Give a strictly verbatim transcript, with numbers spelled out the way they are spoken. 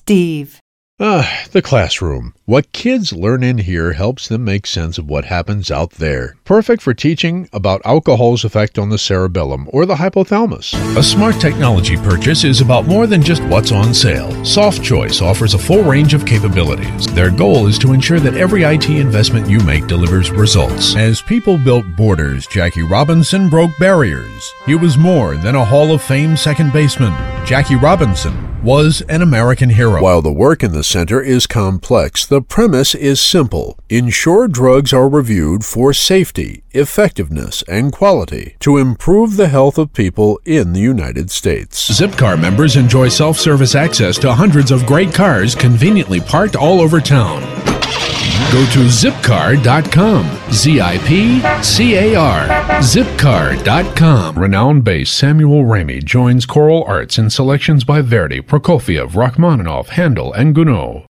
Steve. Ah, the classroom. What kids learn in here helps them make sense of what happens out there. Perfect for teaching about alcohol's effect on the cerebellum or the hypothalamus. A smart technology purchase is about more than just what's on sale. SoftChoice offers a full range of capabilities. Their goal is to ensure that every I T investment you make delivers results. As people built borders, Jackie Robinson broke barriers. He was more than a Hall of Fame second baseman. Jackie Robinson was an American hero. While the work in the center is complex, the premise is simple. Ensure drugs are reviewed for safety, effectiveness, and quality to improve the health of people in the United States. Zipcar members enjoy self-service access to hundreds of great cars conveniently parked all over town. Go to zipcar dot com. Z I P C A R. zipcar dot com. Renowned bass Samuel Ramey joins choral arts in selections by Verdi, Prokofiev, Rachmaninoff, Handel, and Gounod.